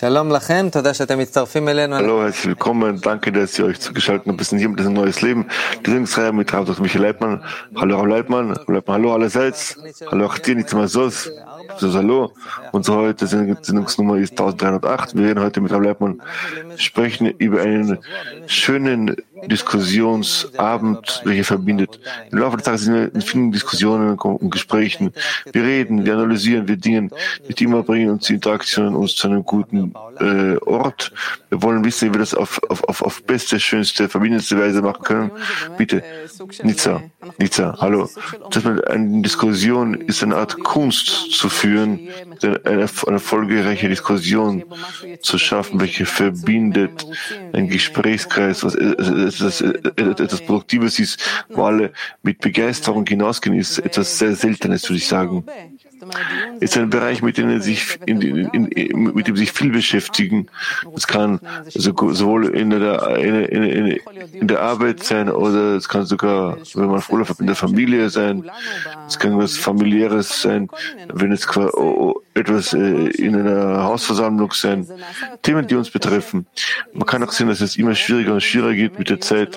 Hallo, herzlich willkommen. Danke, dass ihr euch zugeschaltet habt. Wir sind hier mit diesem neues Leben. Die Sendungsreihe mit Rav Dr. Michael Leitmann. Hallo, Rav Leitmann. Hallo allerseits. Hallo, Achtir, nichts mehr so. Hallo. Unsere heutige Sendungsnummer ist 1308. Wir werden heute mit Rav Leitmann sprechen über einen schönen Diskussionsabend, welcher verbindet. Im Laufe des Tages sind wir in vielen Diskussionen und Gesprächen. Wir reden, wir analysieren, wir dingen. Die Themen bringen uns die Interaktionen uns zu einem guten Ort. Wir wollen wissen, wie wir das auf beste, schönste, verbindendste Weise machen können. Bitte, Nizza, hallo. Eine Diskussion ist eine Art Kunst zu führen, eine erfolgreiche Diskussion zu schaffen, welche verbindet, ein Gesprächskreis, was etwas Produktives ist, wo alle mit Begeisterung hinausgehen, ist etwas sehr Seltenes, würde ich sagen. Ist ein Bereich, mit dem sich viel beschäftigen. Es kann sowohl in der Arbeit sein, oder es kann sogar, wenn man Urlaub hat, in der Familie sein. Es kann etwas Familiäres sein, wenn es etwas in einer Hausversammlung sein. Themen, die uns betreffen. Man kann auch sehen, dass es immer schwieriger und schwieriger geht mit der Zeit,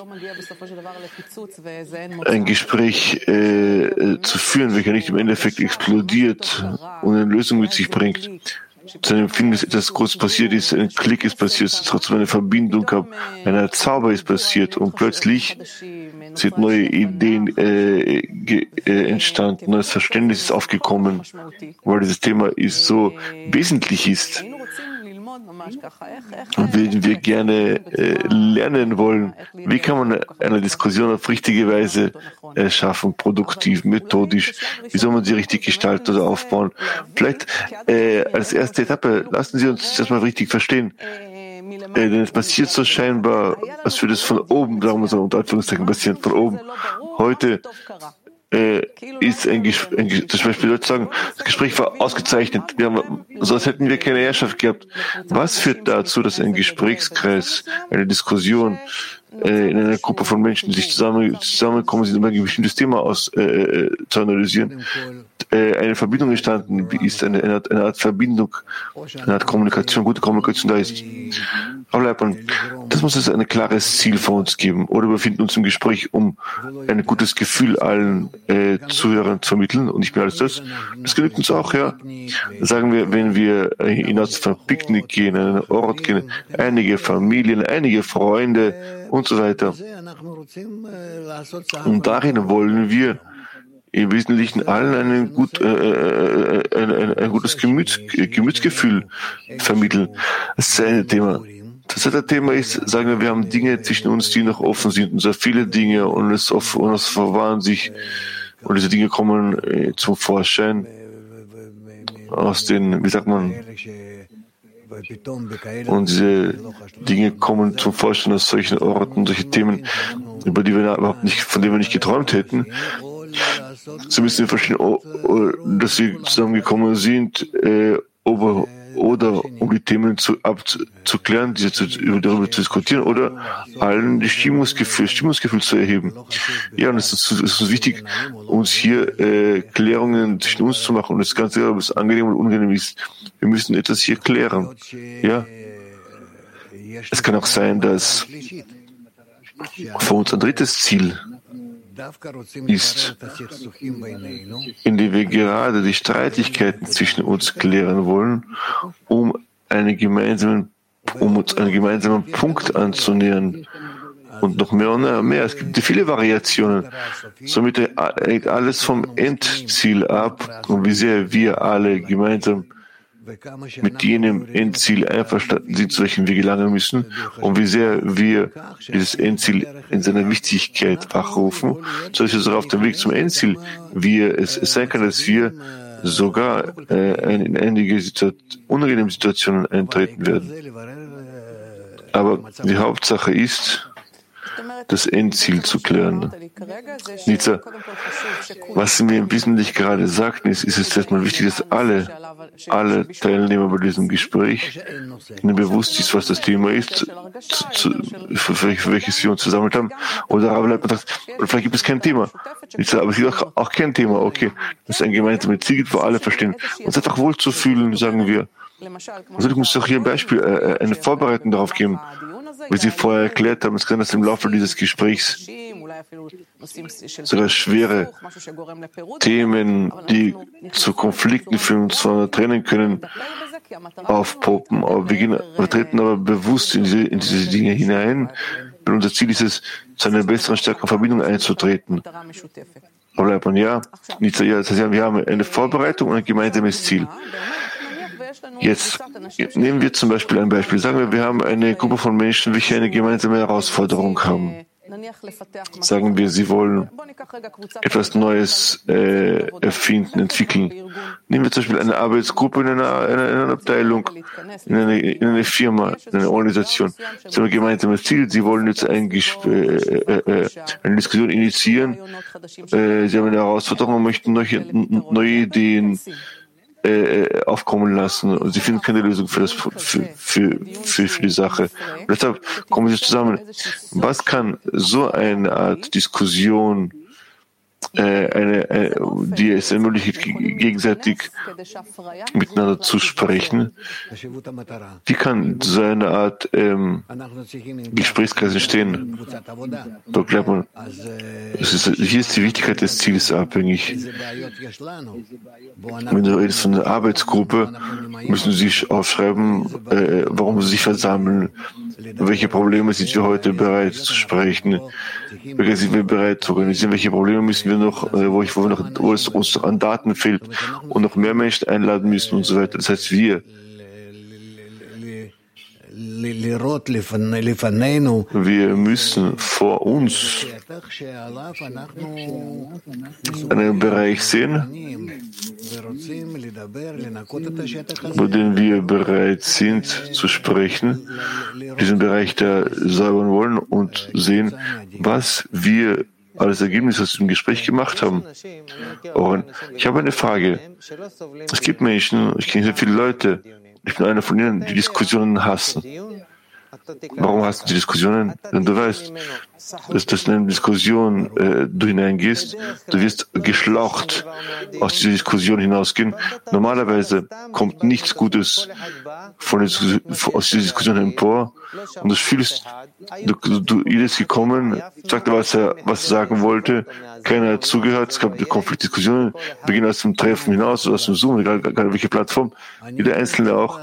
ein Gespräch zu führen, welcher nicht im Endeffekt explodiert und eine Lösung mit sich bringt. Zu einem Empfinden, dass etwas Großes passiert ist, ein Klick ist passiert, es trotzdem eine Verbindung gab, ein Zauber ist passiert und plötzlich sind neue Ideen entstanden, neues Verständnis ist aufgekommen, weil dieses Thema so wesentlich ist. Und wenn wir gerne lernen wollen, wie kann man eine Diskussion auf richtige Weise schaffen, produktiv, methodisch, wie soll man sie richtig gestalten oder aufbauen? Vielleicht als erste Etappe, lassen Sie uns das mal richtig verstehen. Denn es passiert so scheinbar, als würde es von oben, sagen wir so, unter Anführungszeichen passieren, von oben. Heute ist zum Beispiel Leute sagen, das Gespräch war ausgezeichnet, sonst hätten wir keine Herrschaft gehabt. Was führt dazu, dass ein Gesprächskreis, eine Diskussion in einer Gruppe von Menschen, die sich zusammenkommen, um ein bestimmtes Thema zu analysieren, eine Verbindung entstanden ist, eine Art Verbindung, eine Art Kommunikation, gute Kommunikation da ist. Aber das muss es ein klares Ziel für uns geben. Oder wir befinden uns im Gespräch, um ein gutes Gefühl allen Zuhörern zu vermitteln und nicht mehr als das. Das genügt uns auch, ja. Sagen wir, wenn wir hinaus auf ein Picknick gehen, an einen Ort gehen, einige Familien, einige Freunde und so weiter. Und darin wollen wir im Wesentlichen allen ein gutes Gemütsgefühl vermitteln. Das ist ein Thema. Das zweite Thema ist, sagen wir haben Dinge zwischen uns, die noch offen sind, und sehr viele Dinge, und es verwahren sich, und diese Dinge kommen zum Vorschein aus den, wie sagt man, und diese Dinge kommen zum Vorschein aus solchen Orten, solche Themen, von denen wir nicht geträumt hätten. So müssen wir verstehen, dass wir zusammengekommen sind, oder um die Themen abzuklären, darüber zu diskutieren, oder allen das Stimmungsgefühl zu erheben. Ja, und es ist uns wichtig, uns hier Klärungen zwischen uns zu machen, und das Ganze, ob es angenehm oder unangenehm ist. Wir müssen etwas hier klären. Ja. Es kann auch sein, dass für uns ein drittes Ziel ist, indem wir gerade die Streitigkeiten zwischen uns klären wollen, um uns einen gemeinsamen Punkt anzunähern. Und noch mehr und mehr. Es gibt viele Variationen. Somit hängt alles vom Endziel ab, und wie sehr wir alle gemeinsam mit jenem Endziel einverstanden sind, zu welchem wir gelangen müssen, und wie sehr wir dieses Endziel in seiner Wichtigkeit wachrufen, so dass wir auf dem Weg zum Endziel, wie es sein kann, dass wir sogar in einige unangenehme Situationen eintreten werden. Aber die Hauptsache ist, das Endziel zu klären. Nizza, was Sie mir im Wesentlichen gerade sagten, ist es erstmal wichtig, dass alle Teilnehmer bei diesem Gespräch ihnen bewusst ist, was das Thema ist, für welches wir uns versammelt haben. Oder vielleicht gibt es kein Thema. Nizza, aber es gibt auch kein Thema. Okay, das ist ein gemeinsames Ziel, wo alle verstehen. Uns einfach wohlzufühlen, sagen wir. Also ich muss doch hier ein Beispiel, eine Vorbereitung darauf geben, wie Sie vorher erklärt haben. Es kann das im Laufe dieses Gesprächs sogar schwere Themen, die zu Konflikten führen und zwar trennen können, aufpoppen. Aber wir treten aber bewusst in diese Dinge hinein. Und unser Ziel ist es, zu einer besseren, stärkeren Verbindung einzutreten. Aber bleibt man ja, nicht so, ja. Das heißt, wir haben eine Vorbereitung und ein gemeinsames Ziel. Jetzt nehmen wir zum Beispiel ein Beispiel. Sagen wir, wir haben eine Gruppe von Menschen, welche eine gemeinsame Herausforderung haben. Sagen wir, sie wollen etwas Neues erfinden, entwickeln. Nehmen wir zum Beispiel eine Arbeitsgruppe in einer Abteilung, in eine Firma, in einer Organisation. Sie haben ein gemeinsames Ziel. Sie wollen jetzt eine Diskussion initiieren. Sie haben eine Herausforderung und möchten neue Ideen aufkommen lassen und sie finden keine Lösung für die Sache. Und deshalb kommen sie zusammen. Was kann so eine Art Diskussion, die es ermöglicht, gegenseitig miteinander zu sprechen, wie kann so eine Art Gesprächs entstehen? Dort glaubt man, hier ist die Wichtigkeit des Ziels abhängig. Wenn du redest von einer Arbeitsgruppe, müssen sie sich aufschreiben, warum sie sich versammeln, welche Probleme sind wir heute bereit zu sprechen, welche sind wir bereit zu organisieren, welche Probleme müssen wir noch, wo es uns an Daten fehlt und noch mehr Menschen einladen müssen und so weiter. Das heißt, wir müssen vor uns einen Bereich sehen, über den wir bereit sind zu sprechen, diesen Bereich da säubern wollen und sehen, was wir als Ergebnis aus dem Gespräch gemacht haben. Und ich habe eine Frage. Es gibt Menschen, ich kenne sehr viele Leute, ich bin einer von ihnen, die Diskussionen hassen. Warum hassen sie Diskussionen? Denn du weißt, dass in eine Diskussion du hineingehst, du wirst geschlaucht aus dieser Diskussion hinausgehen. Normalerweise kommt nichts Gutes aus dieser Diskussion empor und du fühlst, jeder ist gekommen, sagte, was er sagen wollte, keiner hat zugehört, es gab Konfliktdiskussionen, wir gehen aus dem Treffen hinaus, aus dem Zoom, egal welche Plattform, jeder Einzelne auch.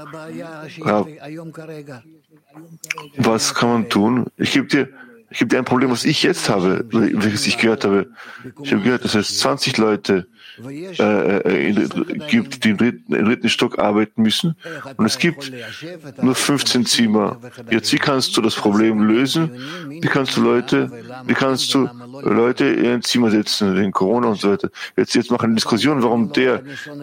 Was kann man tun? Ich gebe dir ein Problem, was ich jetzt habe, welches ich gehört habe. Ich habe gehört, dass es 20 Leute gibt, die im dritten Stock arbeiten müssen. Und es gibt nur 15 Zimmer. Jetzt, wie kannst du das Problem lösen? Wie kannst du Leute in ein Zimmer setzen, wegen Corona und so weiter? Jetzt machen wir eine Diskussion, warum der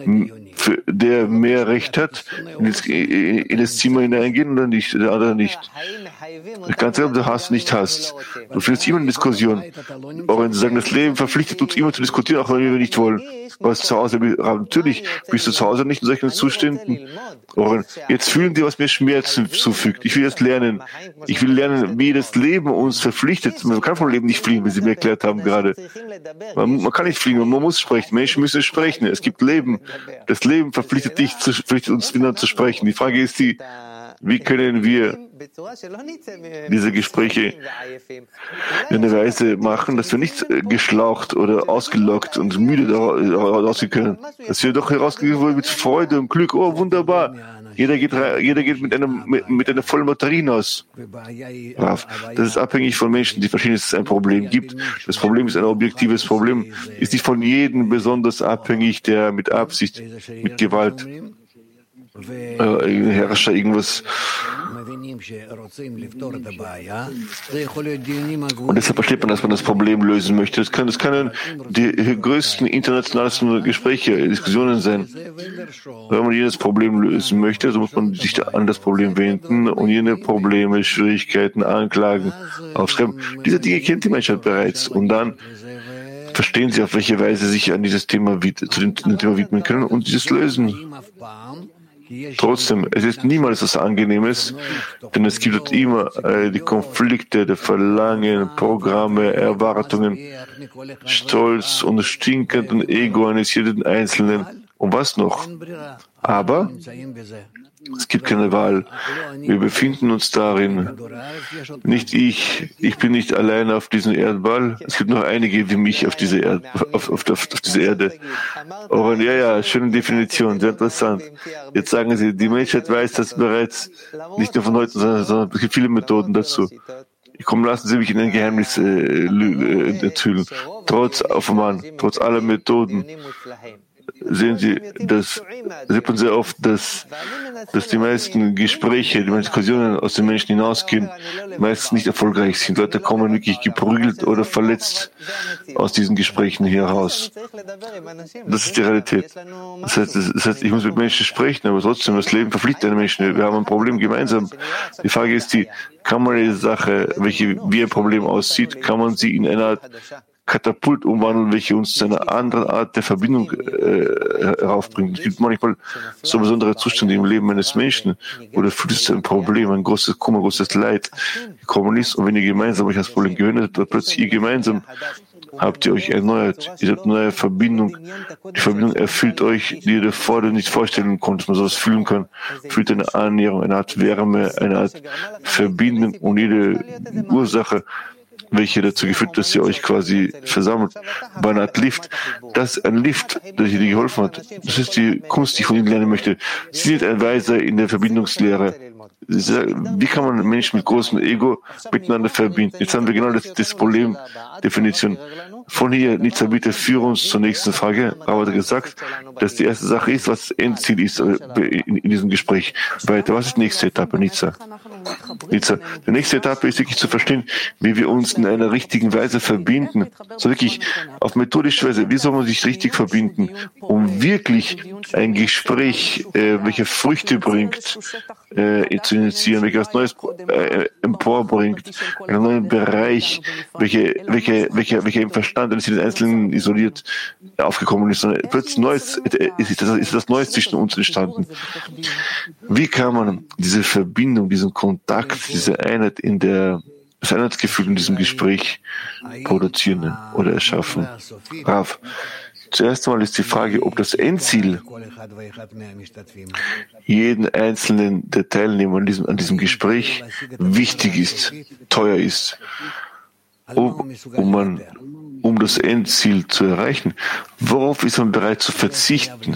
mehr Recht hat, in das Zimmer hineingehen oder nicht, der andere nicht. Ich kann sagen, ob du nicht hast. Du findest immer eine Diskussion. Auch wenn sie sagen, das Leben verpflichtet uns immer zu diskutieren, auch wenn wir nicht wollen. Was zu Hause, natürlich bist du zu Hause nicht in solchen Zuständen. Und jetzt fühlen die, was mir Schmerzen zufügt. Ich will jetzt lernen. Ich will lernen, wie das Leben uns verpflichtet. Man kann vom Leben nicht fliehen, wie Sie mir erklärt haben gerade. Man kann nicht fliegen, man muss sprechen. Menschen müssen sprechen. Es gibt Leben. Das Leben verpflichtet uns miteinander zu sprechen. Die Frage ist wie können wir diese Gespräche in einer Weise machen, dass wir nicht geschlaucht oder ausgelockt und müde rausgehen können, dass wir doch herausgehen mit Freude und Glück. Oh, wunderbar. Jeder geht mit einer vollen Batterie hinaus. Das ist abhängig von Menschen, die verstehen, dass es ein Problem gibt. Das Problem ist ein objektives Problem, ist nicht von jedem besonders abhängig, der mit Absicht, mit Gewalt Herrscher irgendwas. Und deshalb versteht man, dass man das Problem lösen möchte. Das können die größten internationalen Gespräche, Diskussionen sein. Wenn man jedes Problem lösen möchte, so muss man sich an das Problem wenden und jene Probleme, Schwierigkeiten, Anklagen aufschreiben. Diese Dinge kennt die Menschheit bereits. Und dann verstehen sie, auf welche Weise sich an dieses Thema zu dem Thema widmen können und dieses lösen. Trotzdem, es ist niemals was Angenehmes, denn es gibt immer die Konflikte, die Verlangen, Programme, Erwartungen, Stolz und stinkenden Ego eines jeden Einzelnen. Und was noch? Aber es gibt keine Wahl. Wir befinden uns darin. Nicht ich bin nicht alleine auf diesem Erdball. Es gibt noch einige wie mich auf dieser Erde. Oh, ja, schöne Definition, sehr interessant. Jetzt sagen Sie, die Menschheit weiß das bereits, nicht nur von heute, sondern es gibt viele Methoden dazu. Komm, lassen Sie mich in ein Geheimnis enthüllen. Trotz Offenbarung, trotz aller Methoden, sehen Sie, sieht man sehr oft, dass die meisten Gespräche, die meisten Diskussionen aus den Menschen hinausgehen, meistens nicht erfolgreich sind. Leute kommen wirklich geprügelt oder verletzt aus diesen Gesprächen heraus. Das ist die Realität. Das heißt, ich muss mit Menschen sprechen, aber trotzdem, das Leben verpflichtet einen Menschen. Wir haben ein Problem gemeinsam. Die Frage ist kann man die Sache, wie ein Problem aussieht, kann man sie in eine Art Katapult umwandeln, welche uns zu einer anderen Art der Verbindung heraufbringt. Es gibt manchmal so besondere Zustände im Leben eines Menschen, wo der Fluss ein Problem, ein großes Kummer, ein großes Leid gekommen ist. Und wenn ihr gemeinsam euch das Problem gewöhnt habt, plötzlich ihr gemeinsam habt ihr euch erneuert. Ihr habt eine neue Verbindung. Die Verbindung erfüllt euch, die ihr davor nicht vorstellen konntet, man sowas fühlen kann. Fühlt eine Annäherung, eine Art Wärme, eine Art Verbindung und jede Ursache, welche dazu geführt, dass ihr euch quasi versammelt. Bei einer Art Lift. Das ist ein Lift, der dir geholfen hat. Das ist die Kunst, die ich von Ihnen lernen möchte. Sie sind ein Weiser in der Verbindungslehre. Wie kann man Menschen mit großem Ego miteinander verbinden? Jetzt haben wir genau das Problem, Definition. Von hier, Nizza, bitte führe uns zur nächsten Frage. Aber hat gesagt, dass die erste Sache ist, was das Endziel ist in diesem Gespräch. Weiter, was ist die nächste Etappe, Nizza? Nizza, die nächste Etappe ist wirklich zu verstehen, wie wir uns in einer richtigen Weise verbinden. So wirklich auf methodische Weise. Wie soll man sich richtig verbinden, um wirklich ein Gespräch, welche Früchte bringt, zu initiieren, welches Neues emporbringt, einen neuen Bereich, welcher im Verstand eines Einzelnen isoliert aufgekommen ist. Und plötzlich ist das Neues zwischen uns entstanden. Wie kann man diese Verbindung, diesen Kontakt, diese Einheit das Einheitsgefühl in diesem Gespräch produzieren oder erschaffen? Rav, zuerst einmal ist die Frage, ob das Endziel jeden einzelnen der Teilnehmer an diesem Gespräch wichtig ist, teuer ist, um das Endziel zu erreichen. Worauf ist man bereit zu verzichten?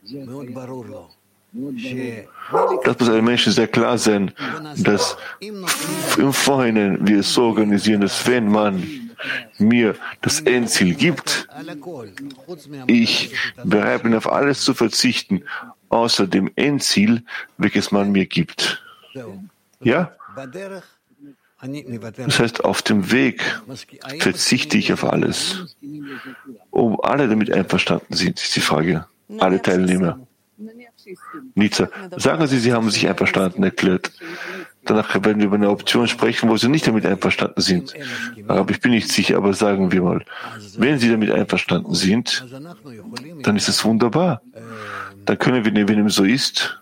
Das muss einem Menschen sehr klar sein, dass im Vorhinein wir es so organisieren, dass wenn man mir das Endziel gibt, ich bereit bin, auf alles zu verzichten, außer dem Endziel, welches man mir gibt. Ja? Das heißt, auf dem Weg verzichte ich auf alles. Ob alle damit einverstanden sind, ist die Frage. Alle Teilnehmer. Nizza, sagen Sie haben sich einverstanden erklärt. Danach werden wir über eine Option sprechen, wo Sie nicht damit einverstanden sind. Aber ich bin nicht sicher, aber sagen wir mal, wenn Sie damit einverstanden sind, dann ist es wunderbar. Dann können wir, wenn dem so ist,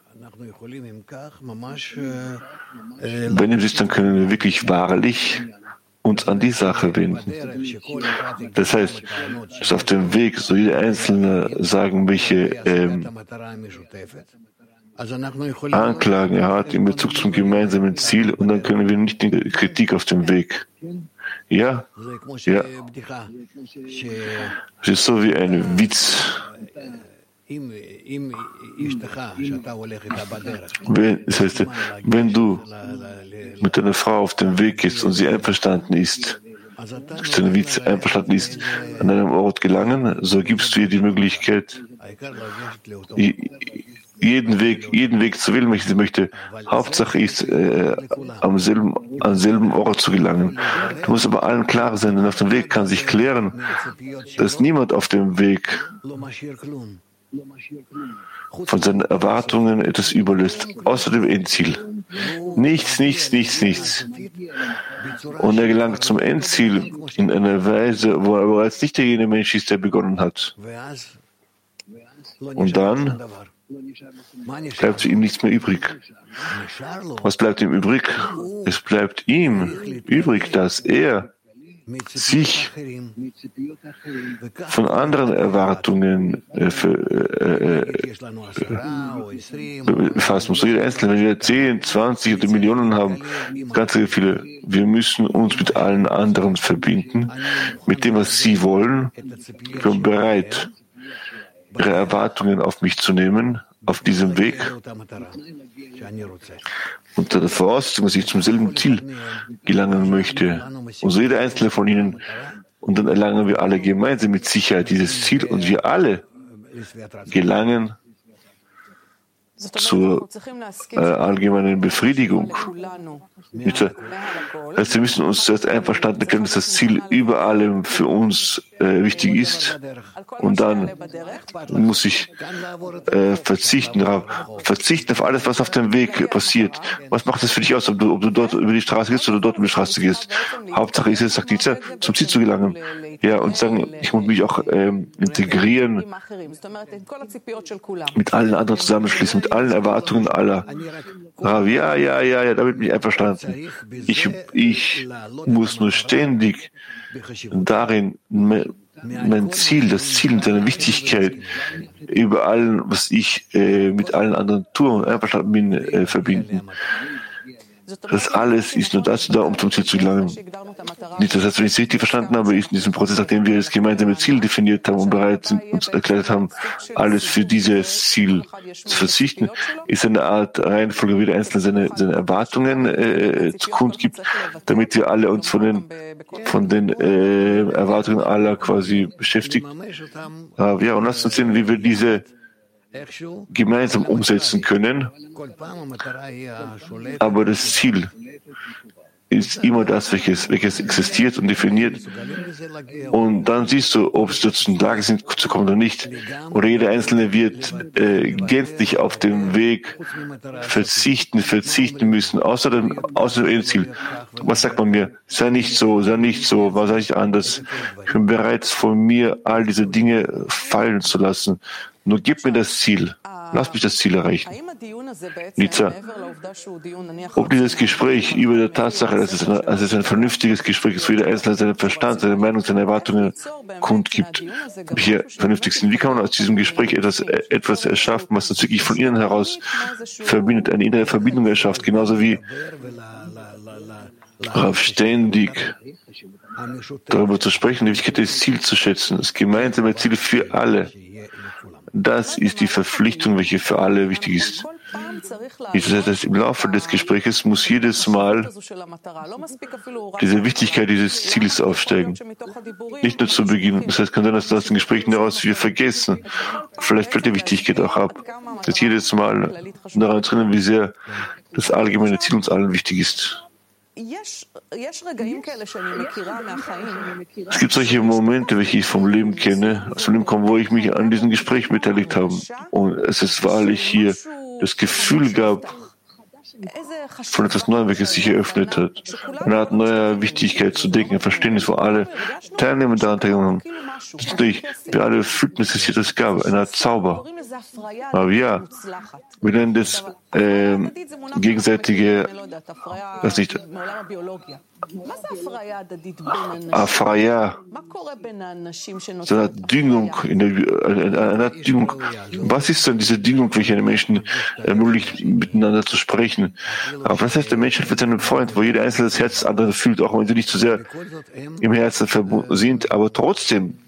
wenn dem so ist, dann können wir wirklich wahrlich uns an die Sache wenden. Das heißt, dass auf dem Weg so jeder Einzelne sagen, welche Anklagen er hat in Bezug zum gemeinsamen Ziel, und dann können wir nicht in Kritik auf dem Weg. Ja. Es ist so wie ein Witz. Das heißt, wenn du mit deiner Frau auf dem Weg gehst und sie einverstanden ist, an einem Ort gelangen, so gibst du ihr die Möglichkeit, jeden Weg zu wählen, welchen sie möchte. Hauptsache ist, am selben Ort zu gelangen. Du musst aber allen klar sein, denn auf dem Weg kann sich klären, dass niemand auf dem Weg von seinen Erwartungen etwas überlässt, außer dem Endziel. Nichts. Und er gelangt zum Endziel in einer Weise, wo er bereits nicht derjenige Mensch ist, der begonnen hat. Und dann bleibt ihm nichts mehr übrig. Was bleibt ihm übrig? Es bleibt ihm übrig, dass er sich von anderen Erwartungen befassen muss. Jeder Einzelne, wenn wir 10, 20 oder Millionen haben, ganz viele, wir müssen uns mit allen anderen verbinden, mit dem, was sie wollen. Ich bin bereit, ihre Erwartungen auf mich zu nehmen, auf diesem Weg, unter der Voraussetzung, dass ich zum selben Ziel gelangen möchte. Und so jeder einzelne von ihnen. Und dann erlangen wir alle gemeinsam mit Sicherheit dieses Ziel und wir alle gelangen zur allgemeinen Befriedigung. Also wir müssen uns zuerst einverstanden erklären, dass das Ziel über allem für uns wichtig ist. Und dann muss ich verzichten auf alles, was auf dem Weg passiert. Was macht es für dich aus, ob du dort über die Straße gehst oder dort über die Straße gehst? Hauptsache ist es, sagt Nizar, zum Ziel zu gelangen. Ja, und sagen, ich muss mich auch integrieren, mit allen anderen zusammenschließen, mit allen Erwartungen aller. Ja, damit bin ich einverstanden. Ich muss nur ständig darin mein Ziel, das Ziel und seine Wichtigkeit über allem, was ich mit allen anderen tue und einverstanden bin, verbinden. Das alles ist nur dazu da, um zum Ziel zu gelangen. Nicht, das heißt, wenn ich es richtig verstanden habe, ist in diesem Prozess, nachdem wir das gemeinsame Ziel definiert haben und bereit sind, uns erklärt haben, alles für dieses Ziel zu verzichten, ist eine Art Reihenfolge, wie der Einzelne seine Erwartungen zu kundgibt, damit wir alle uns von den Erwartungen aller quasi beschäftigen. Ja, und lasst uns sehen, wie wir diese gemeinsam umsetzen können. Aber das Ziel ist immer das, welches existiert und definiert. Und dann siehst du, ob sie dazu in der Lage sind, zu kommen oder nicht. Oder jeder Einzelne wird gänzlich auf dem Weg verzichten müssen, außer dem Endziel. Was sagt man mir? Sei nicht so, was sage ich anders? Ich bin bereit, von mir all diese Dinge fallen zu lassen. Nur gib mir das Ziel. Lass mich das Ziel erreichen. Nizar, ob dieses Gespräch über der Tatsache, dass es ein vernünftiges Gespräch ist, wo jeder Einzelne seinen Verstand, seine Meinung, seine Erwartungen kundgibt, ob hier vernünftig sind. Wie kann man aus diesem Gespräch etwas erschaffen, was uns wirklich von innen heraus verbindet, eine innere Verbindung erschafft, genauso wie ständig darüber zu sprechen, die Wichtigkeit des Ziels zu schätzen, das gemeinsame Ziel für alle. Das ist die Verpflichtung, welche für alle wichtig ist. Das heißt, im Laufe des Gesprächs muss jedes Mal diese Wichtigkeit dieses Ziels aufsteigen. Nicht nur zu Beginn. Das heißt, kann sein, dass aus den Gesprächen daraus wir vergessen. Vielleicht fällt die Wichtigkeit auch ab. Dass jedes Mal daran zu erinnern, wie sehr das allgemeine Ziel uns allen wichtig ist. Es gibt solche Momente, welche ich vom Leben kenne, aus dem Leben kommen, wo ich mich an diesem Gespräch beteiligt habe. Und es ist wahrlich hier das Gefühl gab von etwas Neuem, welches sich eröffnet hat. Eine Art neuer Wichtigkeit zu denken, ein Verständnis, wo alle Teilnehmer daran teilgenommen haben. Wir alle fühlten, dass es hier das gab, eine Art Zauber. Aber ja, wir nennen das gegenseitige, das nicht, Afraya, so eine Düngung, eine Düngung. Was ist denn diese Düngung, welche den Menschen ermöglicht, miteinander zu sprechen? Aber was heißt, der Mensch hat mit seinem Freund, wo jeder einzelne das Herz des anderen fühlt, auch wenn sie nicht zu sehr im Herzen verbunden sind, aber trotzdem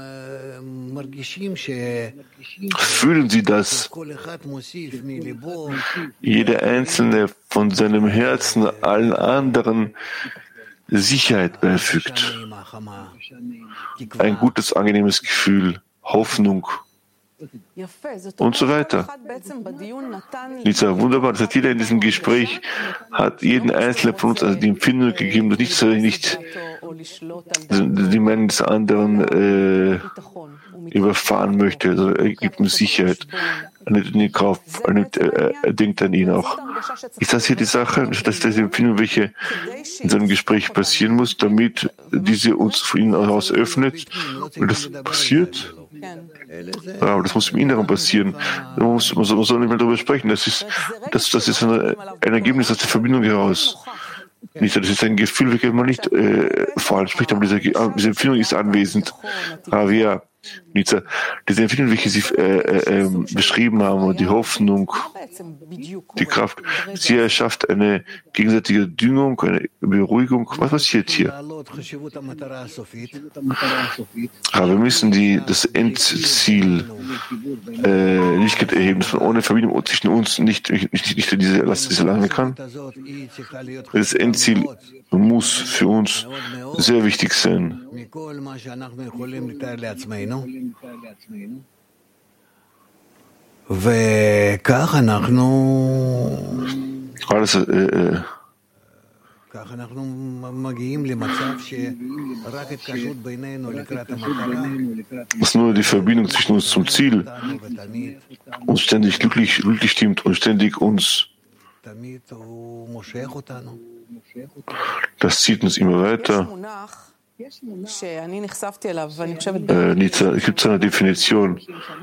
fühlen sie das. Jeder Einzelne von seinem Herzen allen anderen Sicherheit beifügt. Ein gutes, angenehmes Gefühl, Hoffnung und so weiter. Nizar, wunderbar. Das hat jeder in diesem Gespräch, hat jeden Einzelnen von uns also die Empfindung gegeben, dass nicht die Meinung des anderen überfahren möchte. Also er gibt ihm Sicherheit. Er nimmt ihn in Kauf, er denkt an ihn auch. Ist das hier die Sache? Das ist die Empfindung, welche in so einem Gespräch passieren muss, damit diese uns von ihnen heraus öffnet. Und das passiert. Ja, aber das muss im Inneren passieren. Man soll nicht mehr darüber sprechen. Das ist ein Ergebnis aus der Verbindung heraus. Nicht, das ist ein Gefühl, welches man nicht voranspricht, aber diese Empfindung ist anwesend. Aber ja, diese Empfindung, welche Sie beschrieben haben, und die Hoffnung, die Kraft, sie erschafft eine gegenseitige Düngung, eine Beruhigung. Was passiert hier? Aber wir müssen das Endziel nicht erheben, dass man ohne Verbindung zwischen uns nicht diese Last lange kann. Das Endziel muss für uns sehr wichtig sein. Alles, dass nur die Verbindung zwischen uns zum Ziel uns ständig glücklich stimmt und ständig uns, das zieht uns immer weiter. Es gibt so eine Definition.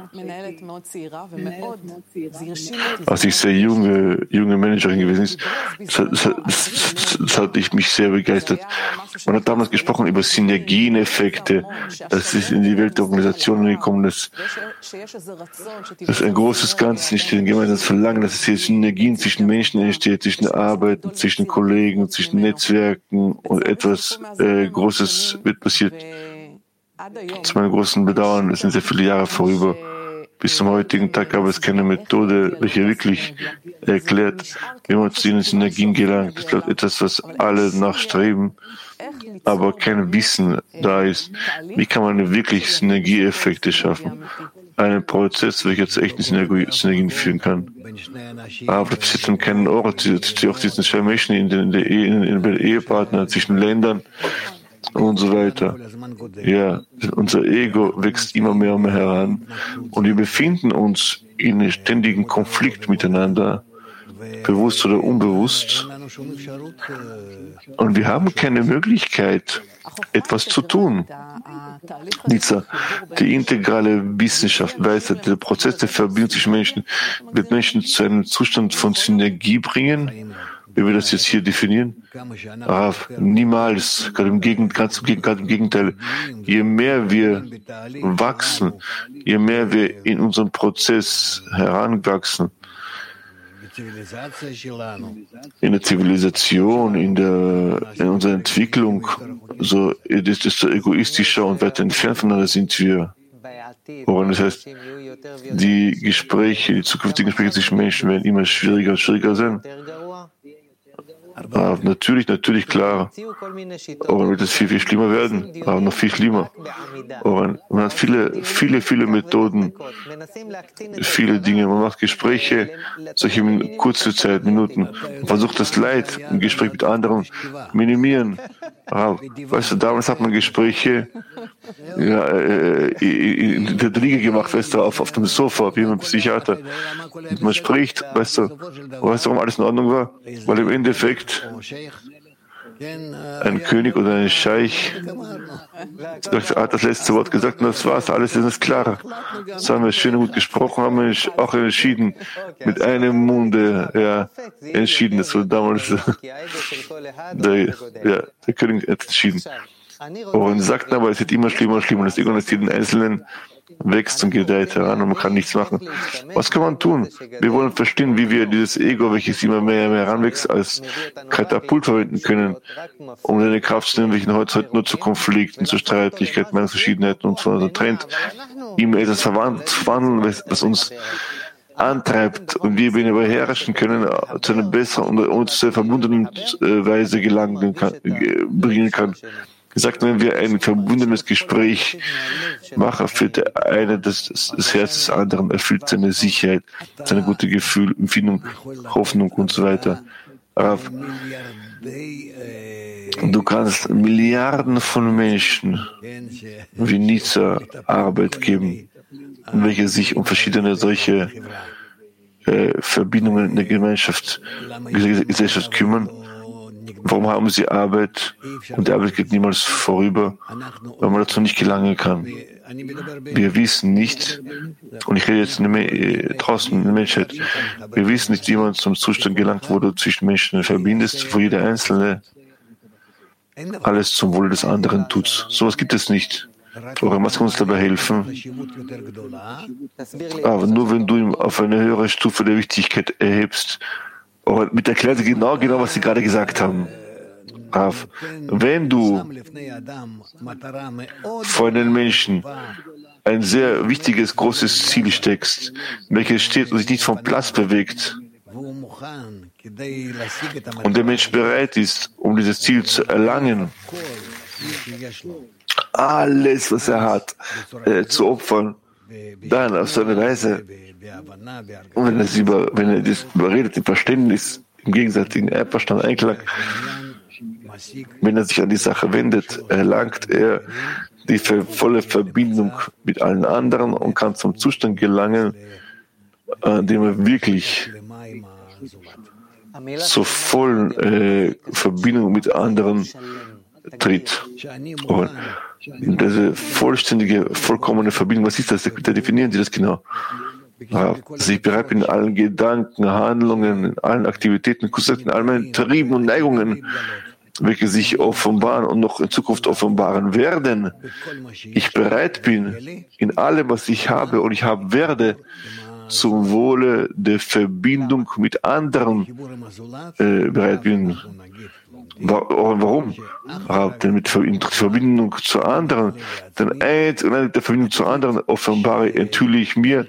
Als ich sehr junge Managerin gewesen ist, das hat mich sehr begeistert. Man hat damals gesprochen über Synergieneffekte. Das ist in die Welt der Organisationen gekommen. Das ist ein großes Ganzes entsteht, ein gemeinsames Verlangen, dass es hier Synergien zwischen Menschen entsteht, zwischen Arbeiten, zwischen Kollegen, zwischen Netzwerken und etwas Großes wird passiert. Zu meinem großen Bedauern, es sind sehr viele Jahre vorüber. Bis zum heutigen Tag gab es keine Methode, welche wirklich erklärt, wie man zu den Synergien gelangt. Das ist etwas, was alle nachstreben, aber kein Wissen da ist. Wie kann man wirklich Synergieeffekte schaffen? Einen Prozess, welcher zu echten Synergien führen kann. Aber das passiert an keinen Ort. Auch zwischen zwei Menschen in der Ehepartner, zwischen Ländern und so weiter. Ja, unser Ego wächst immer mehr und mehr heran und wir befinden uns in einem ständigen Konflikt miteinander, bewusst oder unbewusst. Und wir haben keine Möglichkeit, etwas zu tun. Die integrale Wissenschaft weiß, der Prozess der Verbindung zwischen Menschen wird Menschen zu einem Zustand von Synergie bringen, wie wir das jetzt hier definieren. Niemals, gerade im Gegenteil. Je mehr wir wachsen, je mehr wir in unserem Prozess heranwachsen, in der Zivilisation, in unserer Entwicklung, so desto egoistischer und weiter entfernt voneinander sind wir. Woran das heißt, die zukünftigen Gespräche zwischen Menschen werden immer schwieriger und schwieriger sein. Natürlich, klar. Aber wird es viel, viel schlimmer werden. Aber noch viel schlimmer. Man hat viele Methoden, viele Dinge. Man macht Gespräche, solche kurze Zeit, Minuten. Man versucht das Leid im Gespräch mit anderen minimieren. Weißt du, damals hat man Gespräche in der Liege gemacht, weißt du, auf dem Sofa, wie ein Psychiater. Und man spricht, weißt du, warum alles in Ordnung war? Weil im Endeffekt ein König oder ein Scheich hat das letzte Wort gesagt und das war's, alles ist klar. Das haben wir schön und gut gesprochen, haben wir auch entschieden, mit einem Munde, entschieden. Das wurde damals der König hat entschieden. Und sagten aber, es wird immer schlimmer und schlimmer. Das Ego ist jeden Einzelnen wächst und gedeiht heran und man kann nichts machen. Was kann man tun? Wir wollen verstehen, wie wir dieses Ego, welches immer mehr heranwächst, als Katapult verwenden können, um seine Kraft zu nehmen, welchen heute nur zu Konflikten, zu Streitigkeiten, Meinungsverschiedenheiten und voneinander trennt, ihm etwas verwandeln, was uns antreibt und wie wir ihn beherrschen können, zu einer besseren und uns zur verbundenen Weise bringen kann. Gesagt, wenn wir ein verbundenes Gespräch machen, erfüllt der eine das Herz des anderen, erfüllt seine Sicherheit, seine gute Gefühl, Empfindung, Hoffnung und so weiter. Du kannst Milliarden von Menschen wie Nizza Arbeit geben, welche sich um verschiedene solche Verbindungen in der Gesellschaft kümmern. Warum haben sie Arbeit und die Arbeit geht niemals vorüber, weil man dazu nicht gelangen kann? Wir wissen nicht, und ich rede jetzt draußen in der Menschheit, wir wissen nicht, wie man zum Zustand gelangt, wo du zwischen Menschen verbindest, wo jeder Einzelne alles zum Wohle des anderen tut. Sowas gibt es nicht. Oder was kann uns dabei helfen? Aber nur wenn du ihn auf eine höhere Stufe der Wichtigkeit erhebst, oder mit erklärt genau, was Sie gerade gesagt haben. Rav, wenn du vor den Menschen ein sehr wichtiges, großes Ziel steckst, welches steht und sich nicht vom Platz bewegt, und der Mensch bereit ist, um dieses Ziel zu erlangen, alles, was er hat, zu opfern, dann auf so eine Weise, und wenn er das überredet, im Verständnis, im gegenseitigen Einverstand, Einklang, wenn er sich an die Sache wendet, erlangt er die volle Verbindung mit allen anderen und kann zum Zustand gelangen, an dem er wirklich zur vollen Verbindung mit anderen tritt. Und diese vollständige, vollkommene Verbindung, was ist das? Bitte definieren Sie das genau. Dass ich bereit bin, in allen Gedanken, Handlungen, in allen Aktivitäten, in all meinen Trieben und Neigungen, welche sich offenbaren und noch in Zukunft offenbaren werden, ich bereit bin, in allem, was ich habe und ich haben werde, zum Wohle der Verbindung mit anderen bereit bin. Warum? Denn mit Verbindung zu anderen, denn eins und eine der Verbindung zu anderen offenbare, enthülle ich mir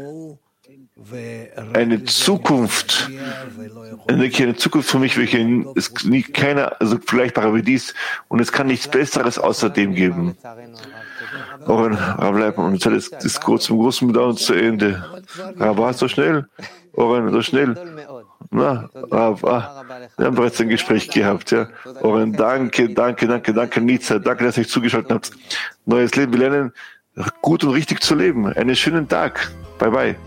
eine Zukunft, eine Zukunft für mich, welche es nicht keiner so vergleichbarer wie dies, und es kann nichts Besseres außerdem geben. Oren, Rav, und das ist kurz zum großen Bedauern zu Ende. Rav, war es so schnell? Oren, so schnell? Na, Rav, wir haben bereits ein Gespräch gehabt, ja. Oren, danke, Nitsa, danke, dass ihr euch zugeschaltet habt. Neues Leben, wir lernen, gut und richtig zu leben. Einen schönen Tag. Bye, bye.